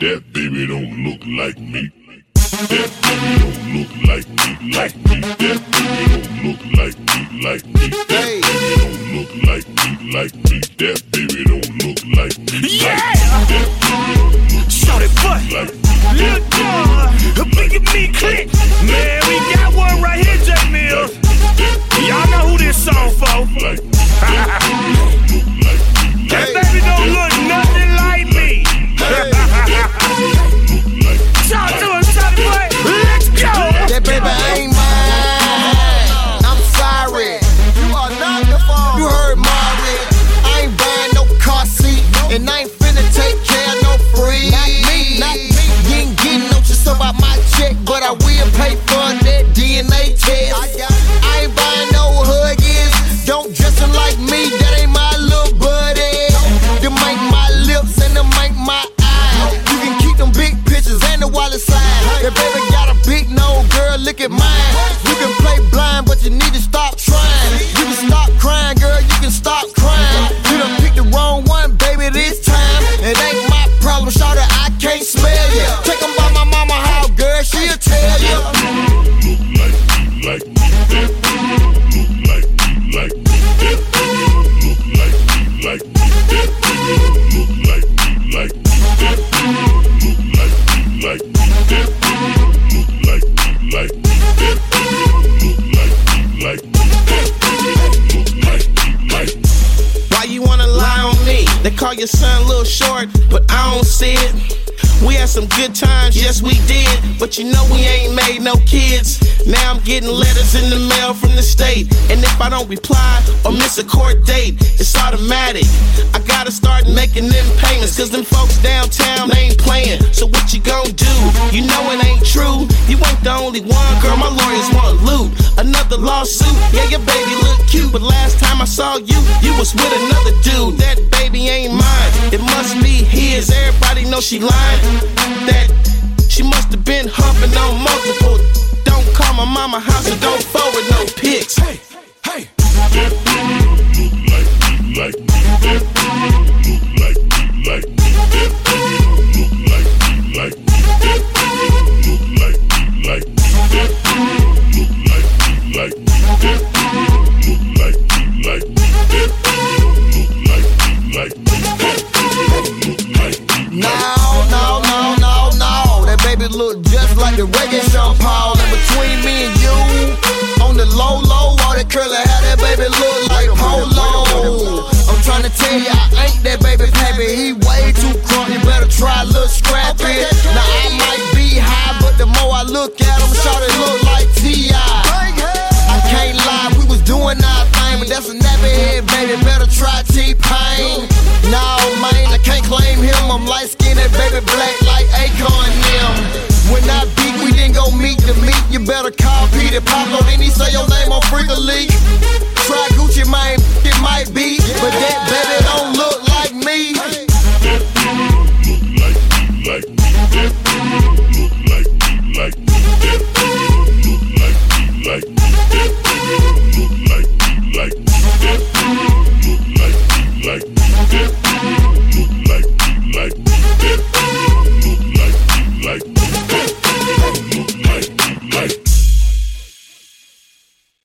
That baby don't look like me. That baby don't look like me, like me. That baby don't look like me, like me. That baby don't look like me, like me. That baby don't look like me, like me. That baby don't look Shout it, butt. like me. Lil' Jon, big and me click. Man, we got one right here, J Mill. Y'all know who this song for. That baby don't look nothing like me. Talk to us, boy. Let's go. That baby ain't mine. I'm sorry. You are not the fault. You heard Mari. I ain't buying no car seat, and I ain't finna take care of no free. Not me. You ain't getting no just about my check, but I will pay for that DNA test. I ain't buying no Huggies. Don't dress them like me. That ain't my little buddy. Them ain't my lips and them ain't my eyes. You can keep them big pictures and the wallet size. That baby got a big nose, girl, look at mine. You can play blind, but you need to stop trying. You can stop crying, girl, you can stop crying. You done picked the wrong one, baby, this time. It ain't my problem, shout it, I can't smell you. Take them by my mama house, girl, she'll tell you. Look like me, like me. That baby don't look like me, like me. That baby don't look like me, like me. That baby don't look like me, like me. That baby don't look like me, like me. That baby don't look like me, like me. That baby don't look like me, like me. That baby don't look like me, like me. Why you wanna lie on me? They call your son a little short, but I don't see it. We had some good times, yes we did, but you know we ain't made no kids. Now I'm getting letters in the mail from the state, and if I don't reply or miss a court date, it's automatic. I gotta start making them payments, cause them folks downtown, they ain't playing. So what you gon' do? You know it ain't true. You ain't the only one, girl, my lawyers want loot. Another lawsuit, yeah, your baby look cute, but last time I saw you, you was with another dude. That baby ain't mine, it must be his. Everybody know she lying. That she must have been humping on multiple. Don't call my mama house and don't forward no pics. Hey. That baby don't look like me, like me. That baby don't look like me, like me. That baby don't look like me, like me. That baby don't look like me, like me. That baby don't look like me, like me. That baby don't look like me, like me. That baby don't look like me, like me. That baby don't look like me. No. That baby look just like the reggae Sean Paul. And between me and you, on the low, all that curly hair, that baby look like Polo. I'm trying to tell you, I ain't that baby pappy. He way too crunk, you better try a little scrappy. Now I might be high, but the more I look at him, shout it look like T.I. I can't lie, we was doing our thing, but that's a nappy head, baby, better try T-Pain. No, man, I can't claim him, I'm light-skinned, that baby black like Akon them. When I beat, we didn't go meet the meat, you better call Peter Pablo, then he say your name on Freak a Leak. Try Gucci, man, it might be, but